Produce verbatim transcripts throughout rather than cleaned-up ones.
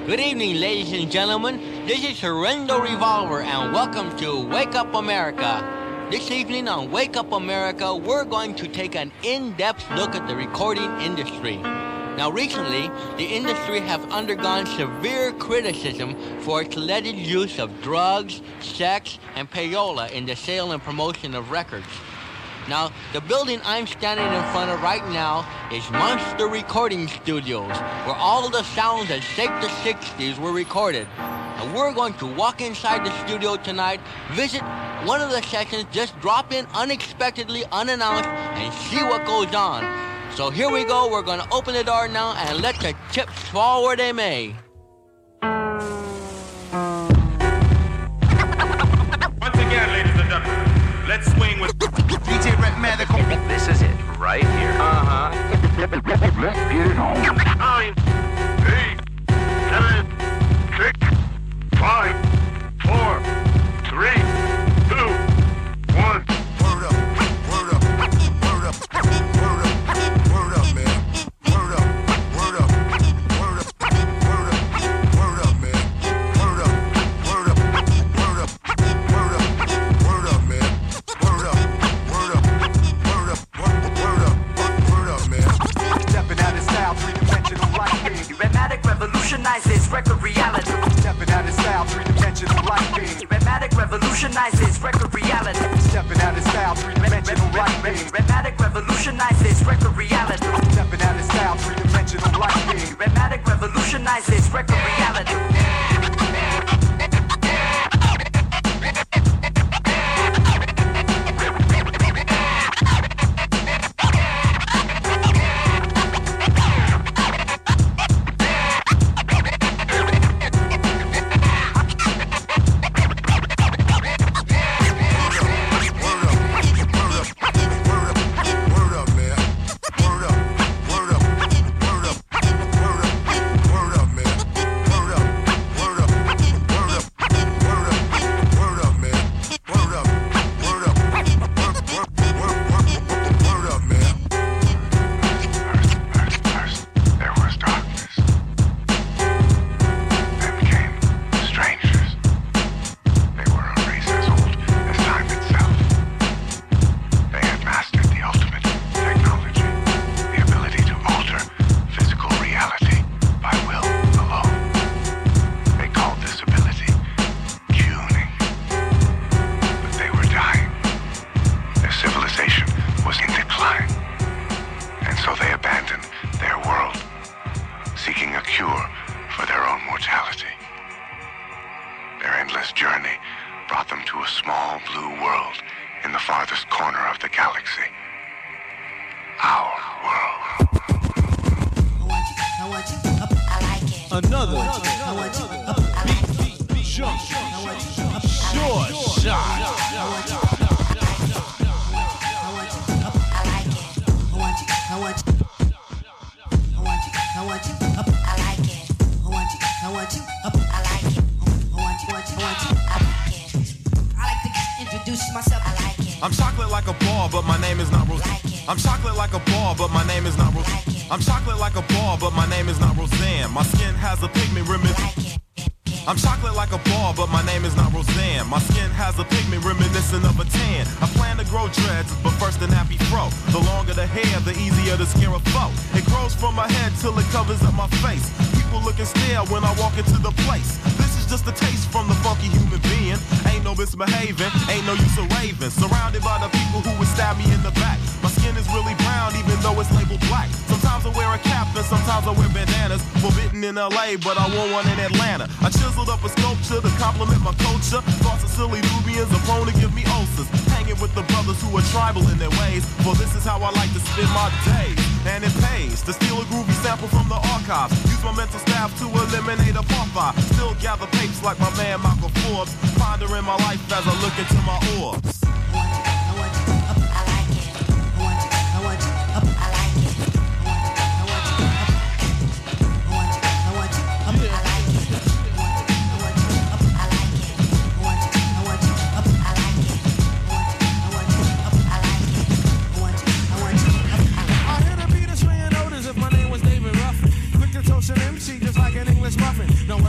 Good evening, ladies and gentlemen. This is Horrendo Revolver, and welcome to Wake Up America. This evening on Wake Up America, we're going to take an in-depth look at the recording industry. Now, recently, the industry have undergone severe criticism for its alleged use of drugs, sex, and payola in the sale and promotion of records. Now, the building I'm standing in front of right now is Monster Recording Studios, where all the sounds that shaped the sixties were recorded. And we're going to walk inside the studio tonight, visit one of the sessions, just drop in unexpectedly, unannounced, and see what goes on. So here we go, we're going to open the door now and let the chips fall where they may. Once again, ladies and gentlemen, let's swing with D J Rhythmatic. This is it, right here. Uh-huh. Let's get it on. Nine, eight, seven, six, five, four, three, two, one. Word up, word up, word up, word up, word up, man. Word up, word up, word up, word up, word up, man. Word up, word up, word up, word up, word up, man. Word up, word up, word up, word up, word up, man. Stepping out of style, three-dimensional life being. Rhythmatic revolutionizes record reality. Stepping out of style, three-dimensional life being. Rhythmatic revolutionizes record reality. Stepping out of style, three-dimensional life being. Rhythmatic revolutionizes record reality. Stepping out of style, three-dimensional life being. Rhythmatic revolutionizes record reality. I'm chocolate like a ball, but my name is not Rose. I'm chocolate like a ball, but my name is not Rose. I'm chocolate like a ball, but my name is not Roseanne. My skin has a pigment reminiscent. I'm chocolate like a ball, but my name is not Roseanne. My skin has a pigment reminiscent of a tan. I plan to grow dreads, but first an happy fro. The longer the hair, the easier to scare a foe. It grows from my head till it covers up my face. People look and stare when I walk into the place. This is just a taste from the funky human being. Ain't no misbehaving, ain't no use of raving. Surrounded by the people who would stab me in the back. My skin is really brown, even though it's labeled black. Sometimes I wear a cap and sometimes I wear bandanas. Forbidden in L A, but I wore one in Atlanta. I chiseled up a sculpture to compliment my culture. Thoughts of silly Nubians are prone to give me ulcers. Hanging with the brothers who are tribal in their ways. For this is how I like to spend my days. And it pays to steal a groovy sample from the archives. Use my mental staff to eliminate a pop-by. Still gather papes like my man Michael Forbes. Pondering my life as I look into my orbs. No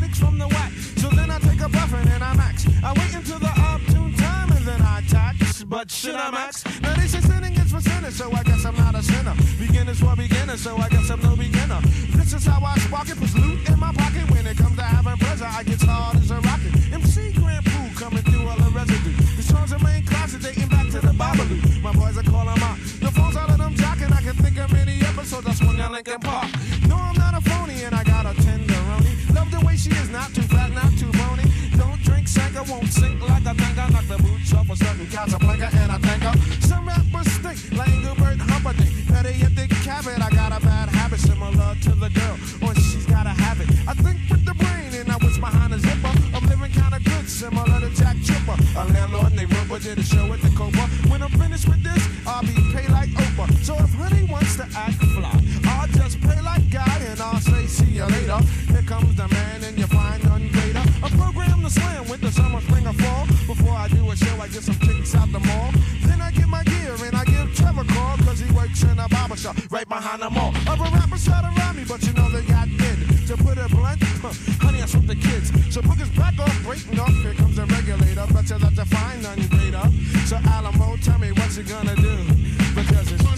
lyrics from the whack. So then I take a breath and then I max. I wait until the opportune time and then I tax. But should I max? Now they say sinning is for sinners, so I guess I'm not a sinner. Beginners for beginners, so I guess I'm no beginner. This is how I spark it, puts loot in my pocket. When it comes to having pleasure, I get hard as a rocket. M C Grand Poo coming through all the residue. The songs in main closet dating back to the Babalu. My boys are calling out. The phones all of them jocking. I can think of many episodes I swung at Lincoln Park. No, I'm not a phony and I got a tenderoni. Love the way she is, not too fat, not too bony. Don't drink, Sanka, won't sink like a tanker. Knock the boots off a certain Casablanca and I thank her. Some rappers stink like Engelbert Humperdinck. Better yet, they cap it. I got a bad habit similar to the girl, or she's gotta have it. I think with the brain and I was behind a zipper. I'm living kinda good, similar to Jack Tripper. A landlord named Ripper did a show at the Cobra. When I'm finished with this, I'll be paid like Oprah. So if honey wants to act fly, I'll just play like God and I'll say see you later. Here comes the man and you find none greater. A program to slam with the summer, spring, or fall. Before I do a show, I get some chicks out the mall. Then I get my gear and I give Trevor a call, cause he works in a barber shop right behind the mall. Other rappers try to rhyme me, but you know they got dead. To put it blunt, huh, honey, I swept the kids. So put his back off, breaking off, here comes the regulator. Bet you that you find none greater. So Alamo, tell me what you gonna do, because it's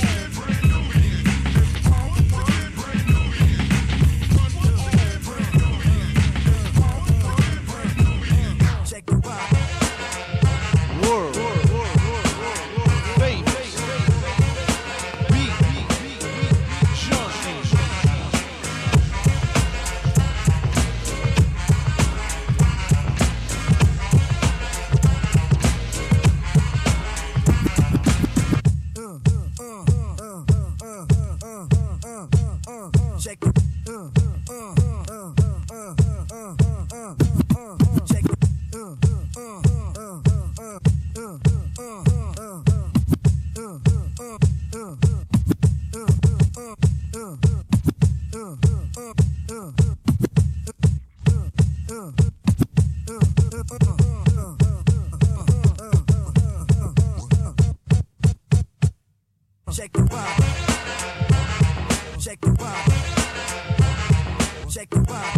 Check the vibe. Check the vibe. Check the vibe.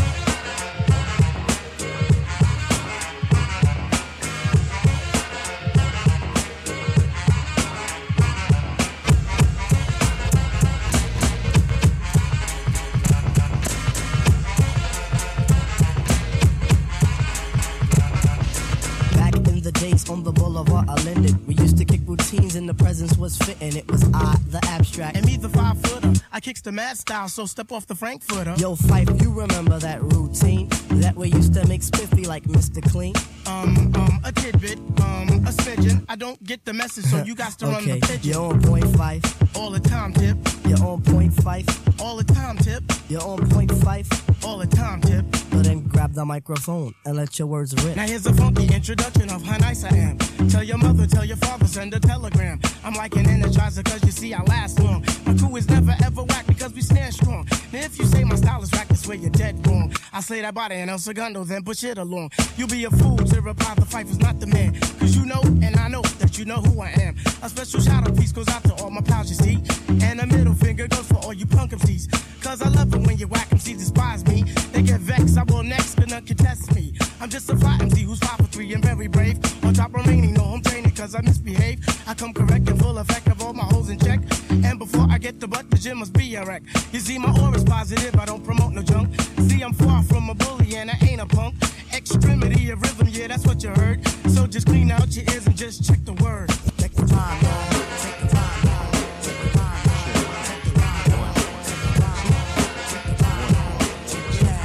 Back in the days on the boulevard, I lended. We used to kick routines and the presence was fitting. It was I, the abstract. And me, the five footer. I kicks the mad style, so step off the Frankfurter. Yo, Fife, you remember that routine? That we used to make spiffy like Mister Clean? Um, um, a tidbit, um, a smidgen. I don't get the message, so you got to okay. run the pigeon. You're on point five. All the time, tip. You're on point five. All the time, tip. You're on point five. All the time, tip. But then grab the microphone and let your words rip. Now here's a funky introduction of how nice I am. Tell your mother, tell your father, send a telegram. I'm like an energizer cause you see I last long. My crew is never ever whack because we stand strong. Now if you say my style is whack, that's where you're dead wrong. I slay that body and El Segundo, then push it along. You'll be a fool to reply the fight was not the man. Cause you know, and I know that you know who I am. A special shout out piece goes out to all my pals you see. And a middle finger goes for all you punk M Cs. Cause I love it when you whack M Cs despise me. They get vexed, I will next, but none contest me. I'm just a fly M C who's five for three and very brave. On top remaining, no home training cause I misbehave. I come correct and full effect of all my holes in check. And before I get the butt, the gym must be a wreck. You see, my aura's positive, I don't promote no junk. See, I'm far from a bully and I ain't a punk. Extremity of rhythm, yeah, that's what you heard. So just clean out your ears and just check the word. Check the time, man. Check the time, man. Check the time, man. Check the time, man. Check the time, man. Check the time, man. Check the time,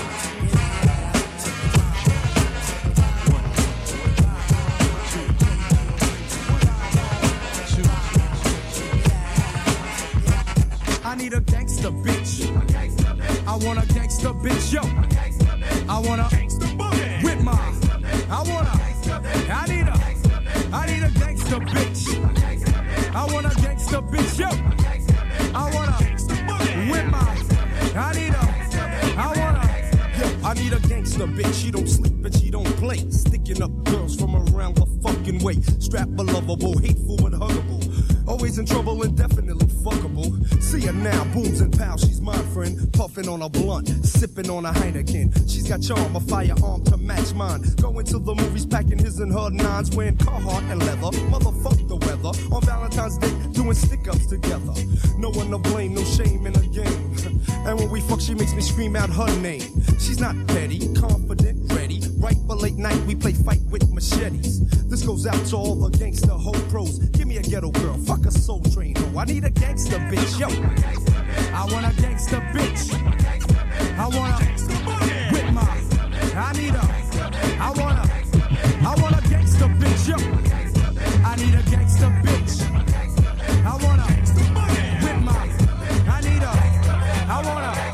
I need a gangster bitch. I want a gangster bitch, yo. I want a with my. I want a. I need a. I need a gangster bitch. I want a gangster bitch, yo. I want a with my. I need a. I want a. Yo, I need a gangster bitch. She don't sleep and she don't play. Sticking up girls from around the fucking way. Strap a lovable, hateful and huggable. Always in trouble indefinitely. fuckable. See her now, booms and pow, she's my friend. Puffing on a blunt, sipping on a Heineken. She's got charm, a firearm to match mine. Going to the movies, packing his and her nines, wearing Carhartt and leather. Motherfuck the weather. On Valentine's Day, doing stick-ups together. No one to blame, no shame in the game. And when we fuck, she makes me scream out her name. She's not petty, confident, ready. Right for late night, we play fight with machetes. This goes out to all the gangster hoe pros. Give me a ghetto girl, fuck a soul train ho. I need a gangster bitch, yo. I want a gangster bitch. I want a with my. I need a. I want a. I want a gangster bitch, yo. I need a gangster bitch. I want a with my. I need a. I want a.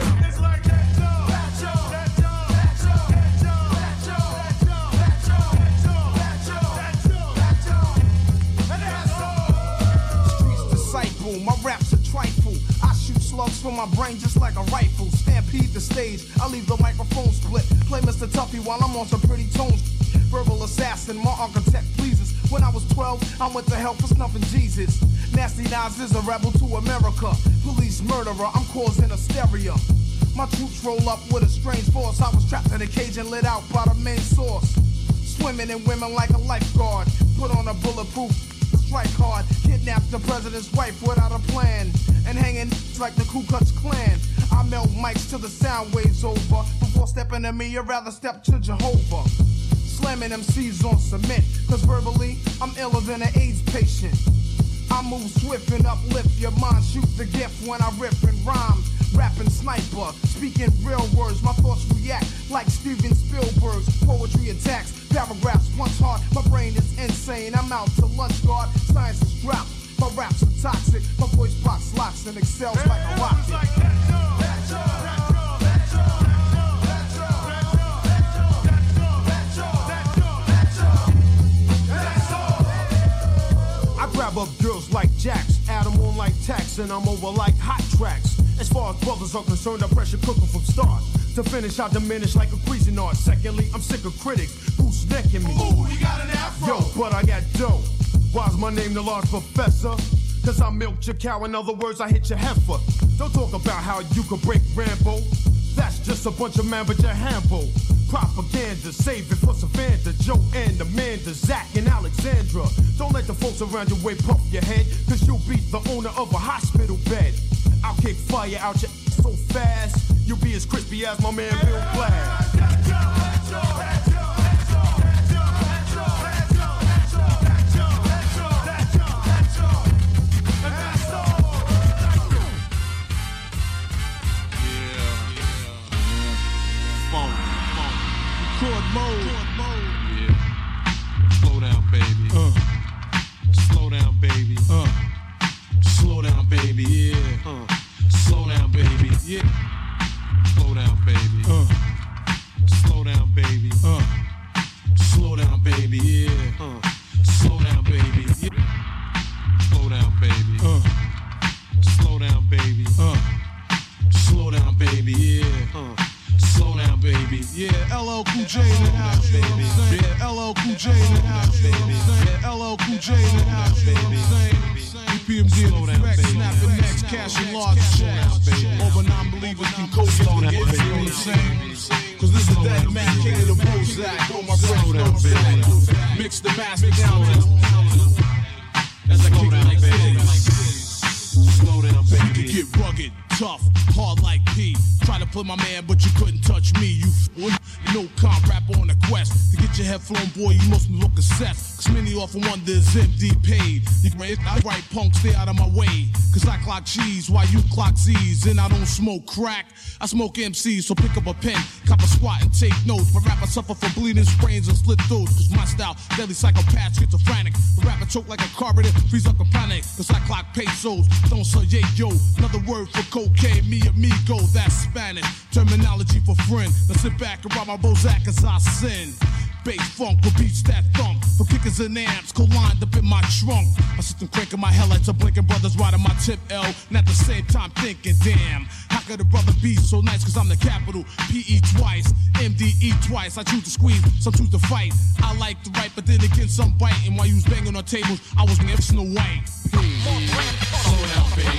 My raps are trifle. I shoot slugs from my brain just like a rifle. Stampede the stage, I leave the microphone split. Play Mister Tuffy while I'm on some pretty tones. Verbal assassin, my architect pleases. When I was twelve, I went to hell for snuffing Jesus. Nasty Nas is a rebel to America. Police murderer, I'm causing hysteria. My troops roll up with a strange force. I was trapped in a cage and lit out by the main source. Swimming in women like a lifeguard. Put on a bulletproof strike hard, kidnap the president's wife without a plan, and hanging like the Ku Klux Klan. I melt mics till the sound waves over. Before stepping to me, I'd rather step to Jehovah. Slamming M Cs on cement, cause verbally, I'm iller than an AIDS patient. I move swift and uplift your mind, shoot the gift when I rip and rhyme. Rapping sniper, speaking real words, my thoughts react like Steven Spielberg's. Poetry attacks, paragraphs once hard, my brain is insane. I'm out to lunch guard, science is dropped. My raps are toxic, my voice box locks and excels like a rocket. I grab up girls like Jacks, add them on like tax, and I'm over like hot tracks. As far as brothers are concerned, I pressure cook them from start. To finish, I diminish like a Cuisinart. Secondly, I'm sick of critics who's necking me. Ooh, you got an afro. Yo, but I got dough. Why's my name the large professor? Cause I milked your cow, in other words, I hit your heifer. Don't talk about how you could break Rambo. That's just a bunch of man but your handful. Propaganda, save it for Savannah, Joe and Amanda, Zach and Alexandra. Don't let the folks around your way puff your head, cause you'll beat the owner of a hospital bed. I'll kick fire out your ass so fast, you'll be as crispy as my man Bill Black. Record mode. Yeah. Slow down, baby. Uh. Slow down, baby. Uh. Slow down, baby. Yeah. Uh. Slow down, baby. Yeah. Slow down, baby. Uh. Slow down, baby. Uh. Slow down, baby. Yeah. Uh. Slow down, baby. Yeah. Slow down, baby. Uh. Slow down, baby. Uh. Slow down, baby. Yeah. Uh. Slow down, baby. Yeah, L L Cool J in the house, you know what I'm saying? Yeah, L L Cool J in the house, you know what I'm saying? Yeah, L L Cool J in the house, you know what I'm saying? E P M D in effect, snapping necks, cashing large checks. Over non-believers can coach it on it, you know what I'm saying? Cause this is that man king of the Bozak, all my friends know what I'm saying? Mix the master down to as I kick it like this. Slow down, baby. You can get rugged, tough, hard like P. Try to play my man, but you couldn't touch me. You f***ing no comp rapper on a quest. To get your head flown, boy, you must look a set. Cause many often wonder is M D paid. You can I write punk, stay out of my way. Cause I clock G's while you clock Z's. And I don't smoke crack, I smoke M Cs. So pick up a pen, cop a squat and take notes. My rapper suffer from bleeding sprains and slit throats. Cause my style, deadly psychopath, schizophrenic. The rapper choke like a carburetor, freeze up a panic. Cause I clock pesos, don't say yeah yo. Another word for cocaine, me amigo, that's Spanish. Terminology for friend. Now sit back and rob my Bozak as I sin. Bass funk with beats that thump. For kickers and amps, co-lined up in my trunk. My system cranking my headlights are blinking, brothers riding my tip L. And at the same time thinking, damn, how could a brother be so nice? Cause I'm the capital, P E twice, M D E twice. I choose to squeeze, some choose to fight. I like to write, but then again some bite. And while you was banging on tables, I was never Snow White. Slow down, baby.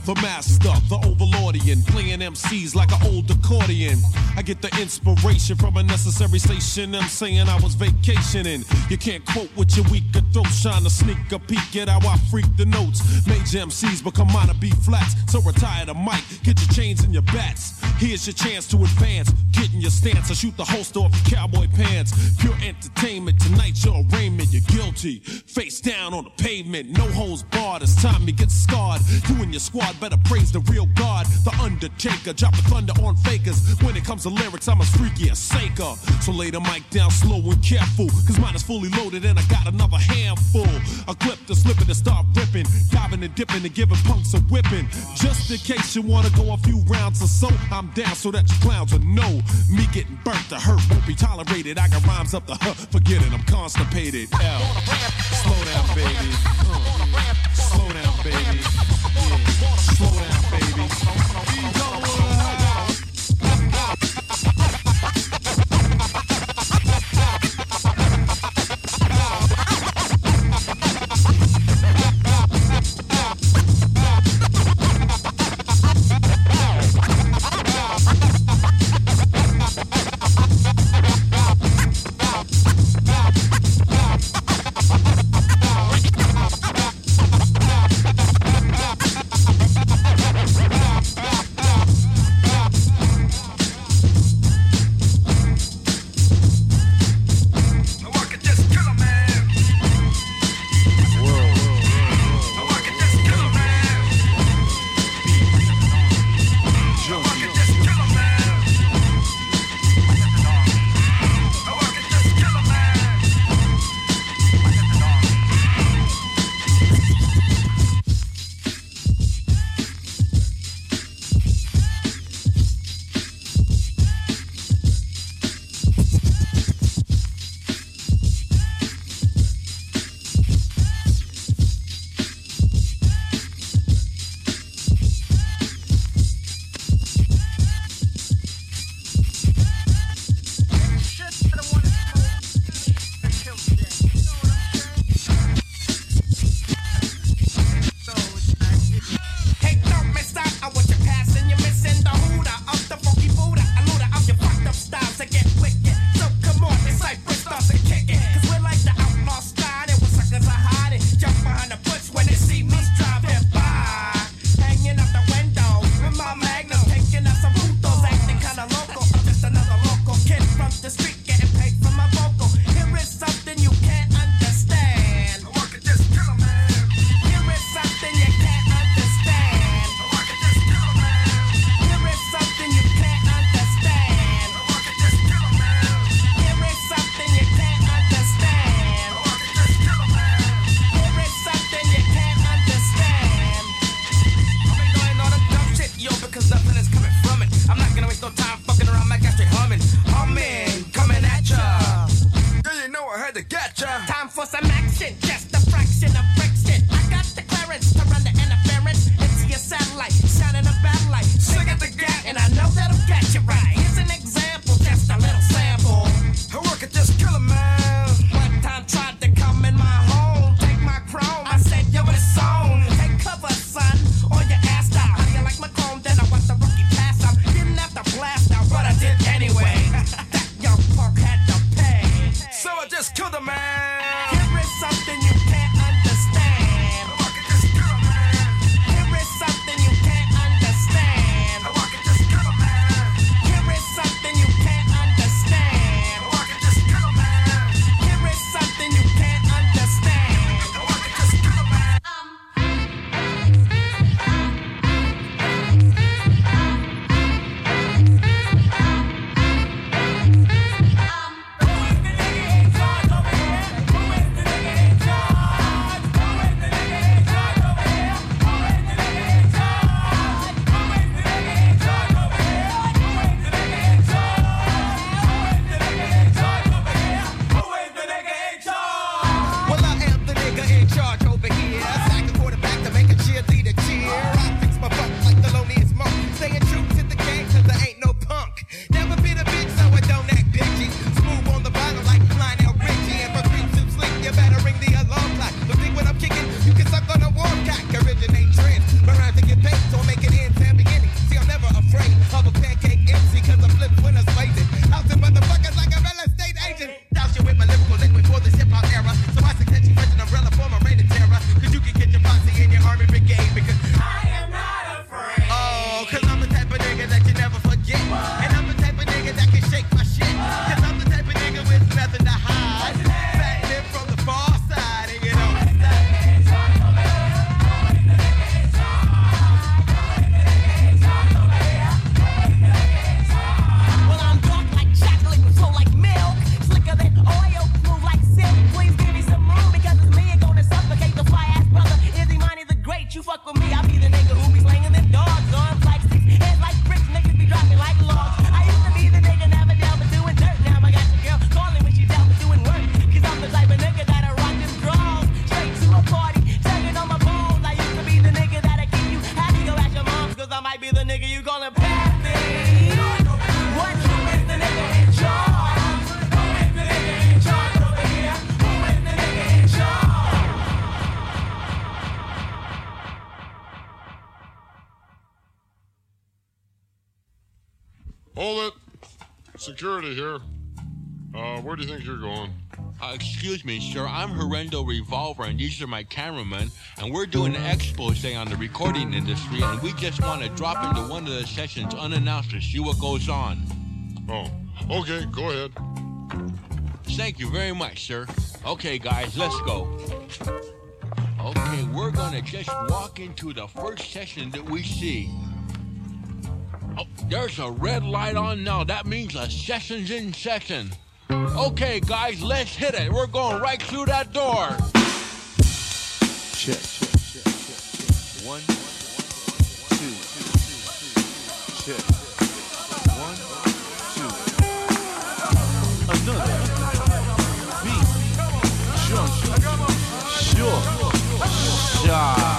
the master, the overlordian, playing M Cs like an old accordion. I get the inspiration from a necessary station. I'm saying I was vacationing. You can't quote with your weaker throat, trying to sneak a peek at how I freak the notes. Major M Cs become minor B flats, so retire the mic, get your chains and your bats. Here's your chance to advance, get in your stance, I shoot the holster off your cowboy pants. Pure entertainment, tonight's your arraignment, you're guilty. Face down on the pavement, no holes barred, it's time to get scarred. You and your squad better praise the real God, the Undertaker, dropping thunder on fakers. When it comes to lyrics, I'm as freaky as Saker. So lay the mic down slow and careful, cause mine is fully loaded and I got another handful. I clip the slipping and start ripping, diving and dipping and giving punks a whipping. Just in case you wanna go a few rounds or so, I'm down so that you clowns will know. Me getting burnt to hurt won't be tolerated. I got rhymes up the huh, forget it, I'm constipated. L. Slow down, baby. Uh, slow down, baby. Yeah. Slow down, baby. Hold it. Security here. Uh, where do you think you're going? Uh, excuse me, sir. I'm Horrendo Revolver, and these are my cameramen, and we're doing an expose on the recording industry, and we just want to drop into one of the sessions unannounced to see what goes on. Oh, okay, go ahead. Thank you very much, sir. Okay, guys, let's go. Okay, we're gonna just walk into the first session that we see. Oh, there's a red light on now. That means a session's in session. Okay, guys, let's hit it. We're going right through that door. Check, check, check, check, check. One, two, check. One, two. Another beat. Sure, sure, sure.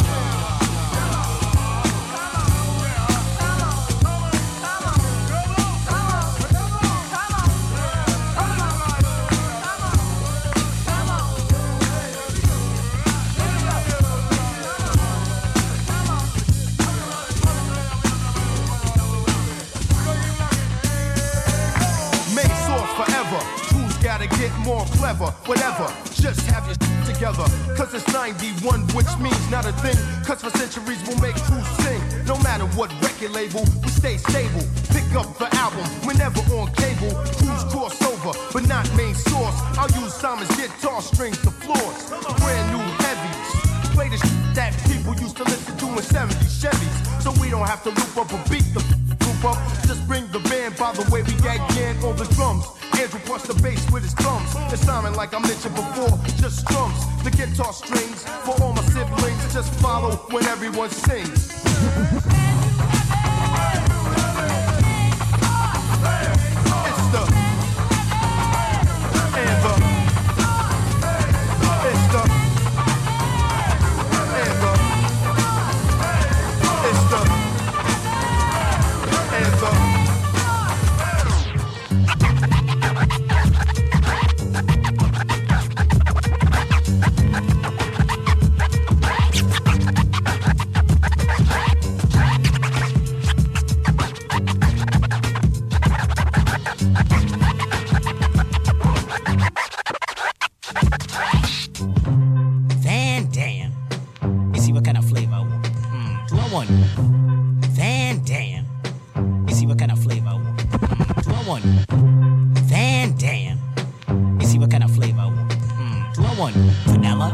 Gotta get more clever, whatever, just have your shit together. Cause it's ninety-one, which means not a thing. Cause for centuries we'll make crews sing. No matter what record label, we stay stable. Pick up the album, we're never on cable. Crews cross over, but not main source. I'll use Simon's guitar strings to floors. Brand new heavies. Play the shit that people used to listen to in seventies Chevys. So we don't have to loop up or beat the loop up. Just bring the band by the way we got Gan on the drums. Andrew busts the bass with his thumbs. It's sounding like I mentioned before, just strums. The guitar strings for all my siblings. Just follow when everyone sings. It's the and the it's the and the it's the and the Van Dam. You see what kind of flavor I want? Mm, do I want Van Dam? You see what kind of flavor I want? Mm, do I want vanilla?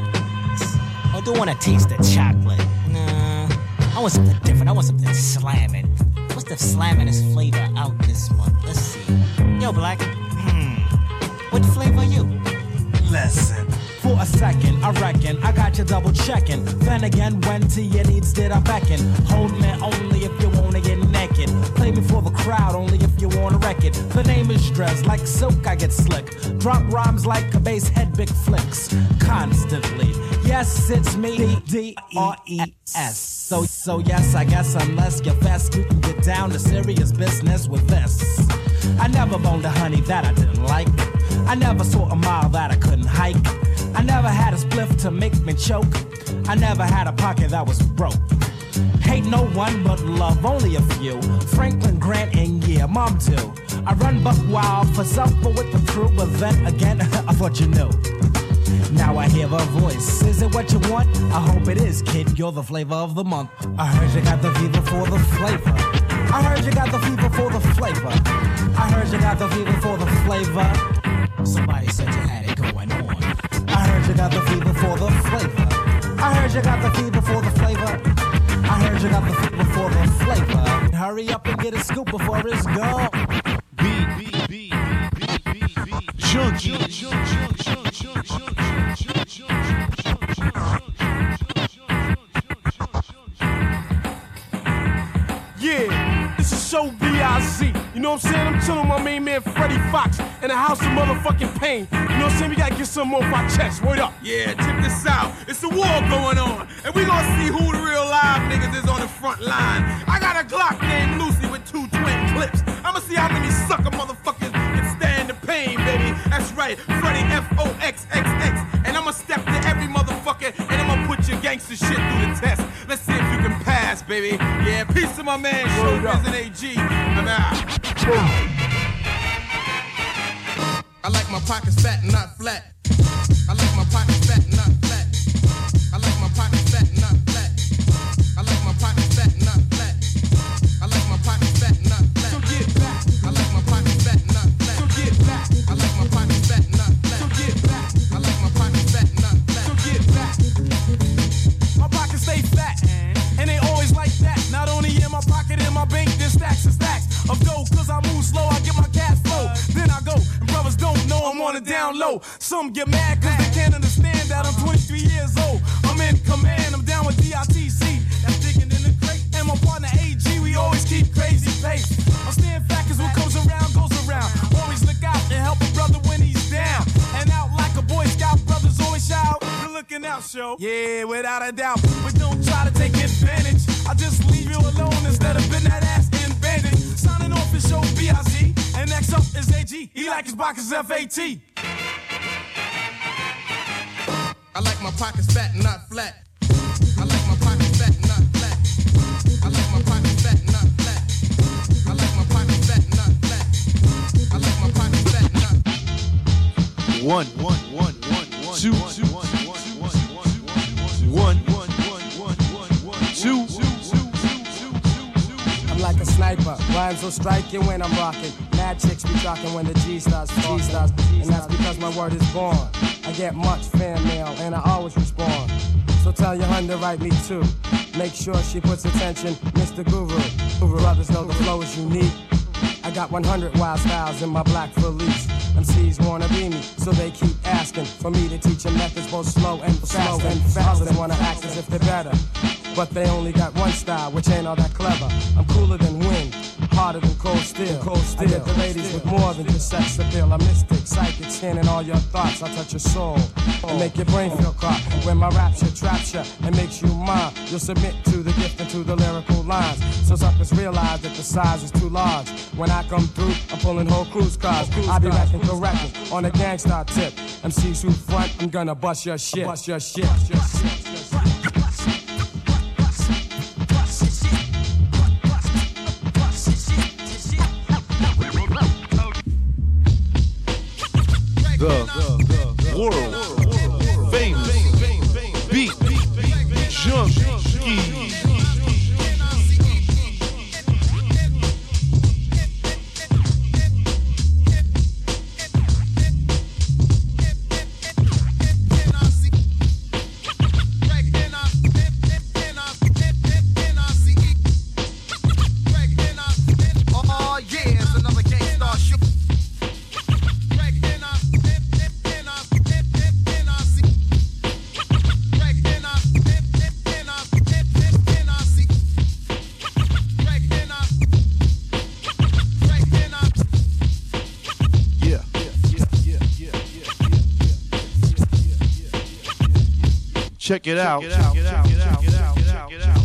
Or do I want to taste the chocolate? Nah, I want something different. I want something slamming. What's the slamminest flavor out this month? Let's see. Yo, Black. Hmm. What flavor are you? Listen. For a second, I reckon I got you double checking. Then again, when to your needs did I beckon? Hold me only if you wanna get naked. Play me for the crowd only if you wanna wreck it. The name is Drez, like silk I get slick. Drop rhymes like a bass head, big flicks. Constantly, yes, it's me, D D R E S. So, so yes, I guess unless you're fast, you can get down to serious business with this. I never boned a honey that I didn't like. I never saw a mile that I couldn't hike. I never had a spliff to make me choke. I never had a pocket that was broke. Hate no one but love only a few. Franklin Grant and yeah, mom too. I run buck wild for self but with the crew. But then again, I thought you knew. Now I hear a voice. Is it what you want? I hope it is, kid. You're the flavor of the month. I heard you got the fever for the flavor. I heard you got the fever for the flavor. I heard you got the fever for the flavor. Somebody said you had it going on. I heard you got the fever for the flavor. I heard you got the fever for the flavor. I heard you got the fever for the flavor. Hurry up and get a scoop before it's gone. B, B, B, B, B, B, Junkie. Yeah, this is so B I Z. You know what I'm saying? I'm chilling with my main man Freddie Fox in the house of motherfucking pain. You know what I'm saying? We gotta get some off our chest. Word up. Yeah, check this out. It's a war going on. And we gonna see who the real live niggas is on the front line. I got a Glock named Lucy with two twin clips. I'ma see how many sucker motherfuckers can stand the pain, baby. That's right, Freddie F O X X X. And I'ma step to every motherfucker and I'ma put your gangster shit through the test. Let's see if you can pass. baby. Yeah, peace to my man, Showbiz and A G. I'm out. I like my pockets fat and not flat. I like my pockets fat and not flat. I like my pockets fat and not flat. I like my pockets fat and not flat. I like my pockets fat and not flat. So get back. I like my pockets fat and not flat. So get back. I like my pockets fat and not flat. So get back. I like my pockets fat and not flat. So get back. My pockets stay fat, and they always like that. Not only in my pocket, in my bank, there's stacks and stacks of dough. Cause I move slow, I get my cash flow. Then I go, and brothers don't know I'm on the down low. Some get mad cause they can't understand that I'm twenty-three years old. I'm in command, I'm down with D I T C. That's digging in the crate. And my partner A G, we always keep crazy pace. I'm staying fat cause what comes around goes around. Always look out and help a brother when he's down. And out like a Boy Scout, brothers always shout. You're looking out, show. Yeah, without a doubt. But don't try to take advantage. I just leave you alone instead of been that ass in bandage. Signing off his show B I Z. And next up is A G. He like his pockets F A T. I like my pockets fat and not flat. I like my pockets fat and not flat. I like my pockets fat and not flat. I like my pockets fat and not flat. I like my pockets fat and not flat. One, one, one, one, one, two, two, one, one, one, one, one, one, one, two. I'm like a sniper, rhymes will strike you when I'm rocking. Mad chicks be talking when the G starts, G starts, and that's because my word is born. I get much fan mail and I always respond. So tell your hun to write me too. Make sure she puts attention, Mister Guru. Guru brothers know the flow is unique. I got one hundred wild styles in my black Felice. M Cs wanna be me, so they keep asking for me to teach them methods both slow and fast and fast. Others wanna act as if they're better, but they only got one style, which ain't all that clever. I'm cooler than wind, harder than cold steel. Cold steel. I get the ladies with more than just sex appeal. I'm mystic, psychic, scanning all your thoughts. I touch your soul and make your brain feel caught. When my rapture traps you and makes you mine, you'll submit to the gift and to the lyrical lines. So suckers realize that the size is too large. When I come through, I'm pulling whole cruise cars. I be rapping correctly on a gangsta tip. M Cs who front, I'm gonna bust your shit. Bust your shit. Bust your shit. The world famous beat junkie. Oh yeah, it's another Gangstar shoot. Check it out. Check it out. Check it out. Check it out. Check it out. Check it out.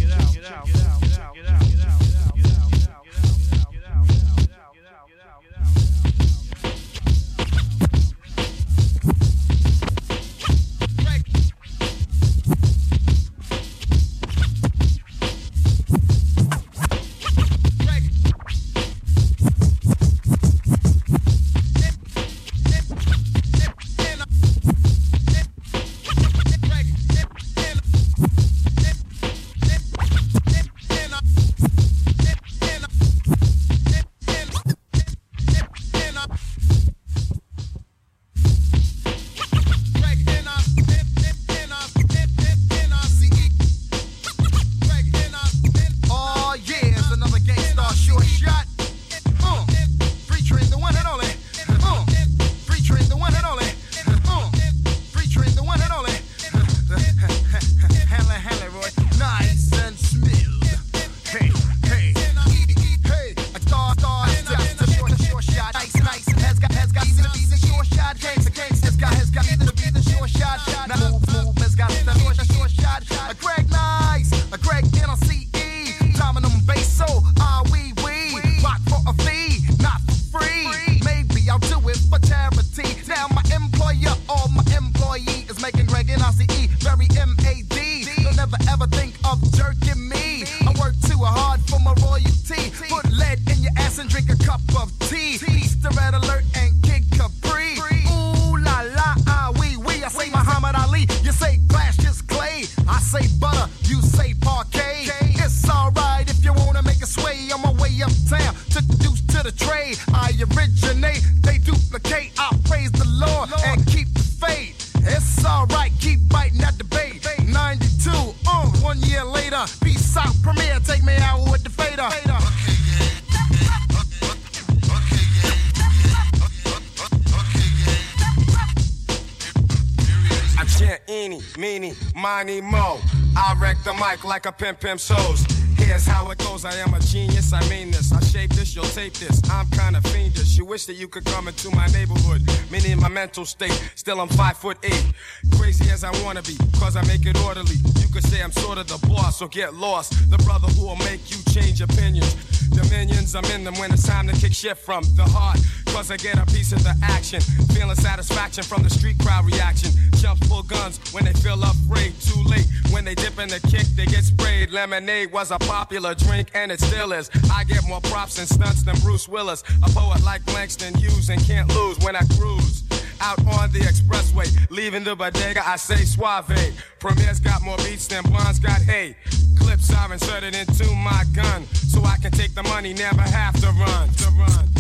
I say butter, you say parquet. It's alright if you wanna make a sway. On my way uptown, took the deuce to the trade. I originate, they duplicate. I praise the Lord and keep the faith. It's alright, keep biting at the bait. ninety-two, uh, one year later. Peace out, premiere, take me out with the fader. I chant eeny, meeny, miny, mo. I wreck the mic like a pimp pimp shows. Here's how it goes, I am a genius, I mean this. I shape this, you'll tape this. I'm kinda fiendish. You wish that you could come into my neighborhood. Meaning my mental state, still I'm five foot eight. Crazy as I wanna be, cause I make it orderly. You could say I'm sort of the boss, so get lost. The brother who will make you change opinions. Dominions, I'm in them when it's time to kick shit from the heart. Cause I get a piece of the action. Feeling satisfaction from the street crowd reaction. Chumps pull guns when they feel afraid. Too late, when they dip in the kick, they get sprayed. Lemonade was a popular drink and it still is. I get more props and stunts than Bruce Willis. A poet like Langston Hughes and can't lose when I cruise. Out on the expressway, leaving the bodega, I say suave. Premier's got more beats than Blonde's got hay. Clips I've inserted into my gun, so I can take the money, never have to run. To run.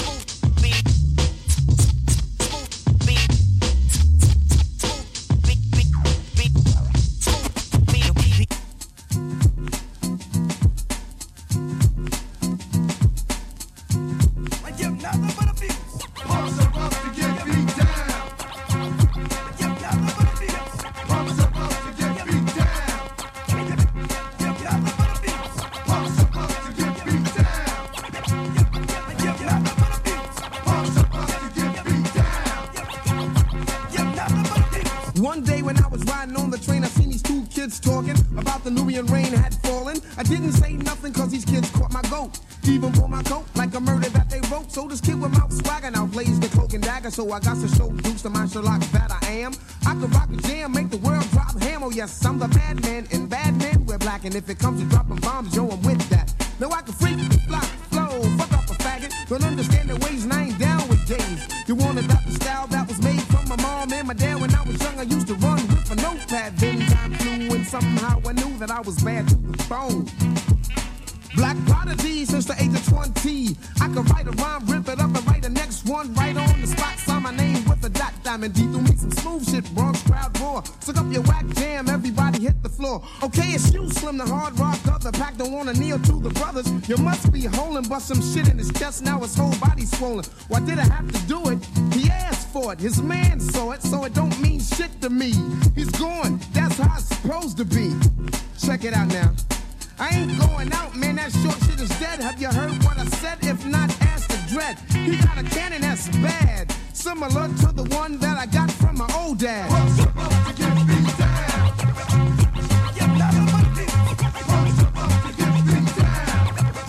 One day when I was riding on the train, I seen these two kids talking about the Nubian rain had fallen. I didn't say nothing cause these kids caught my goat. Even for my coat, like a murder that they wrote. So this kid with mouth swagger now blazed the cloak and dagger. So I got to show Deuce the man Sherlock that I am. I could rock a jam, make the world drop ham. Oh yes, I'm the bad man, and bad men we're black. And if it comes to dropping bombs, yo, I'm with that. Now I can freak, fly, flow, fuck up a faggot. Don't understand the ways and I ain't down with days. You want to adopt the style that was made from my mom and my dad. When I was young, I used to run with a notepad. Then time flew and somehow I knew that I was bad to the bone. Black prodigy since the age of twenty. I could write a rhyme, rip it up, and write the next one right on the spot. Sign my name with a dot diamond. D through me some smooth shit, Bronx crowd roar. Suck up your whack jam, everybody hit the floor. Okay, it's you, Slim, the hard rock of the pack. Don't wanna kneel to the brothers. You must be holding, bust some shit in his chest. Now his whole body's swollen. Why did I have to do it? He asked for it. His man saw it, so it don't mean shit to me. He's gone. That's how it's supposed to be. Check it out now. I ain't going out, man, that short shit is dead. Have you heard what I said? If not, ask the dread. He got a cannon that's bad, similar to the one that I got from my old dad. What's supposed to get beat down? Yeah, nothing but this. What's supposed to get beat down?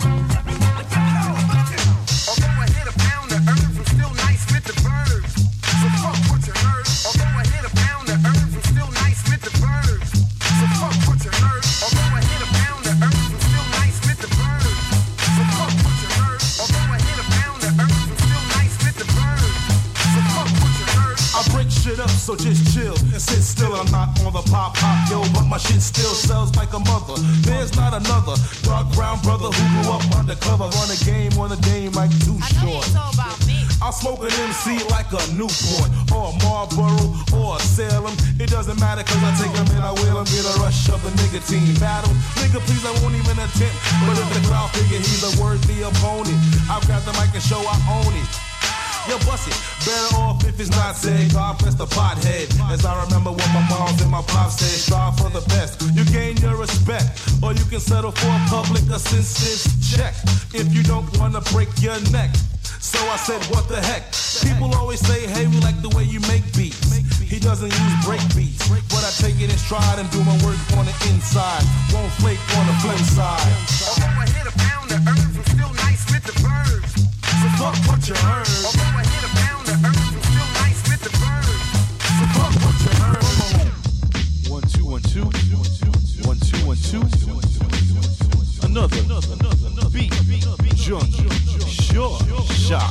Although I hit a pound of herbs, I'm still nice with the verbs. So fuck what you heard. Although I hit a pound of herbs, I'm still nice with the verbs. So fuck what you heard. Although I hit a pound of herbs, I'm still nice with the verbs. So fuck what you heard. Although I hit a pound of herbs, I'm still nice with the verbs. So fuck what you heard. I break shit up, so just chill and sit still. I'm not on the pop pop, yo, but my shit still sells like a mother. There's not another dark brown brother who grew up undercover. Run a game on a game like Too Short. I'll smoke an M C like a Newport or a Marlboro or a Salem. It doesn't matter cause I take them and I will them. Get a rush of the nicotine battle. Nigga, please, I won't even attempt. But if the crowd figure he's a worthy opponent, I've got the mic and show I own it. Yo, bust it. Better off if it's not said. God bless the pothead. As I remember when my moms and my pops said, strive for the best. You gain your respect, or you can settle for a public assistance check if you don't wanna break your neck. So I said, what the heck? People always say, hey, we like the way you make beats. He doesn't use break beats, but I take it in stride and do my work on the inside. Won't flake on the flip side. Although I hit a pound of herbs, I'm still nice with the verbs. So fuck what you heard. Although I hit a pound of herbs, I'm still nice with the verbs. So fuck what you heard. One, two, one, two. One, two, one, two. Another, another, another beat. Junk, sure, shot.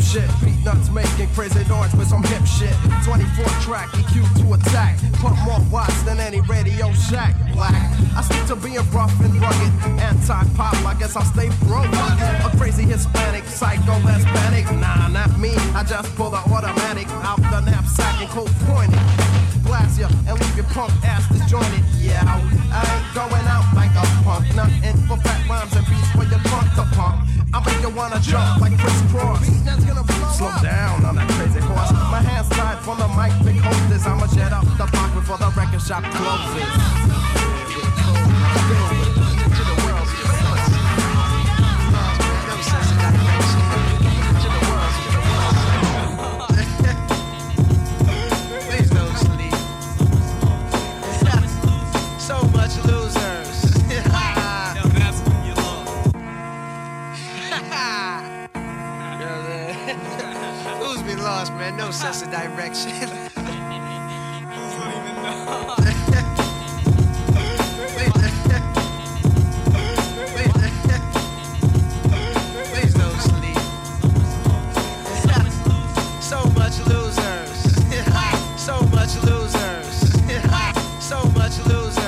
shit. Beat nuts making crazy noise with some hip shit. twenty-four track E Q to attack. Pump more watts than any Radio Shack. Black. I stick to being rough and rugged. Anti-pop, I guess I'll stay broke. A crazy Hispanic psycho that's panic. Nah, not me. I just pull the automatic out the knapsack and cold point it. Blast ya and leave your punk ass disjointed. Yeah, I ain't going out like a punk. Nothing for fat rhymes and beats for your trunk to pump. I make you wanna jump like Chris Cross. Slow down on that crazy horse. My hands tied from the mic, big hostess. I'ma jet up the park before the record shop closes. Man, no sense of direction. Please don't sleep. So much losers. So much losers. So much losers.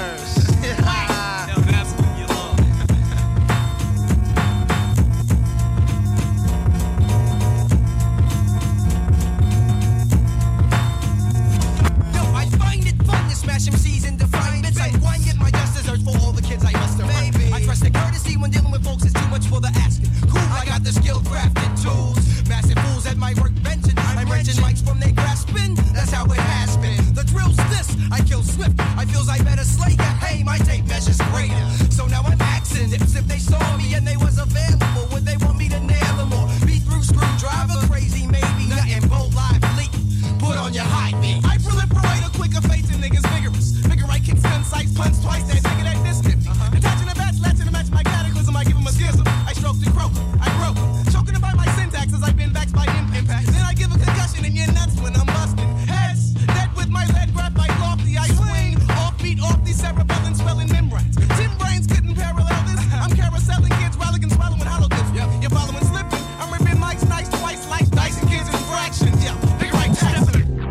Smash M Cs into fragments. I wind get my just desserts for all the kids I must have. I trust the courtesy when dealing with folks is too much for the asking. Cool, I got the skill crafted tools. Massive fools at my workbench and I'm wrenching mics from they grasping. That's how it has been. The drill's this. I kill swift. I feels I better slay ya. Hey, my tape measures greater. So now I'm axing if if they saw me and they was available, would they want me to nail them or be through screwdriver? Crazy maybe. Nothing bold live leak. Put on your high beat. I proliferate a quicker face and niggas vigorous. Figure I kick gun sights, punch twice that nigga that this nifty. Uh-huh. Attaching a batch, latching to match my cataclysm. I give him a schism. I stroke the croak. I broke him. Choking about my syntax as I've been vexed by impact. Then I give a concussion in your nuts when I'm busting. Heads, dead with my lead grab like lofty. I swing off beat off these cerebellum swelling membranes. Tin brains couldn't parallel this. I'm carouseling kids, rollicking, swallowing hollow clips. Yep. You're following slipping. I'm ripping mics nice twice, like dicing kids in fractions. Yeah, figure right tax.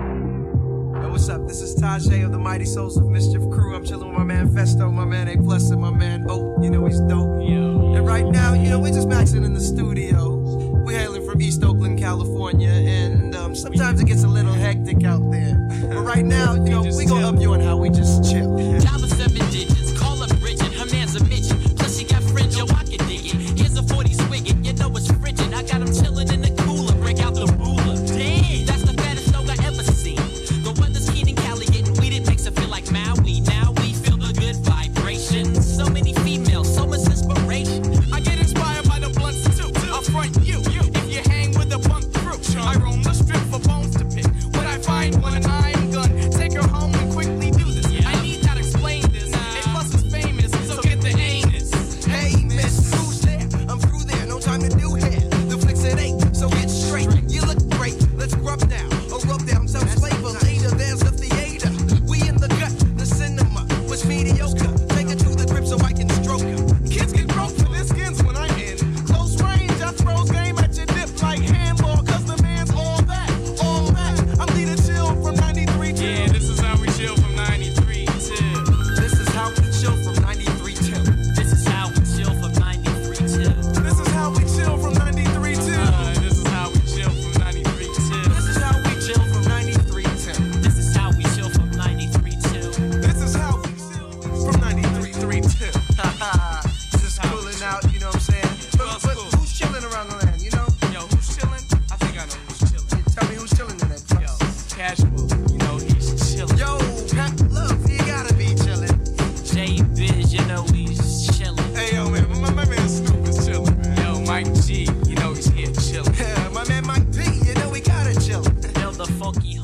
What's up? This is Tajay of the Mighty Souls of Mischief crew. I'm chilling with my man Festo, my man A Plus, and my man O. You know he's dope. Yo. And right now, you know, we're just maxing in the studio. We're hailing from East Oakland, California, and um, sometimes it gets a little hectic out there. But right now, you know, we gonna up you on how we just chill. Dollar seven digits, call up Bridget, her man's a midget. Plus she got fringe, yo, I can dig it. Here's a forty swigget, you know it's frigid. I got him chilling in the cooler, break out the ruler. Damn, that's the fattest dog I ever seen. The weather's keen in Cali, getting weeded makes it feel like Maui. Now we feel the good vibrations. So many females, so much inspiration. I get inspired by the blunts too. I'll front you, you if you hang with the punk crew. I roam the strip for bones to pick. When I find one, I'm gun. Take her home and quickly do this. Yeah. I need not explain this. Nah. A plus is famous, so get the anus. Hey, miss, who's there? I'm through there, no time to do hair. The flicks it ain't, so get straight. You look great, let's rub down. Or rub down some flavor. Later, there's the theater. We in the gut, the cinema was mediocre. Take it to the grip so I can stroke her. Kids get broke for their skins when I'm in close range. I throws game at your dip like handball, cause the man's all that, all that. I'm leader chill from ninety-three till. Yeah, this is how we chill from ninety-three till. This is how we chill from ninety-three till. This is how we chill from ninety-three till. This is how we chill from ninety-three till. Uh, this is how we chill from ninety-three till. This is how we chill from ninety-three till. This is how we chill from ninety-three till. This is how we chill from ninety-three till. Just cooling out, you know what I'm saying? But, but who's chilling around the land, you know? Yo, who's chilling? I think I know who's chilling. Tell me who's chilling in that place. Yo, Casual, you know he's chilling. Yo, Pat Love, you gotta be chilling. J Biz, you know he's chilling. Hey, yo, man, my, my man Snoop is chilling, man. Yo, Mike G, you know he's here chilling. Yeah, my man Mike P, you know we gotta chill. Yo, the funky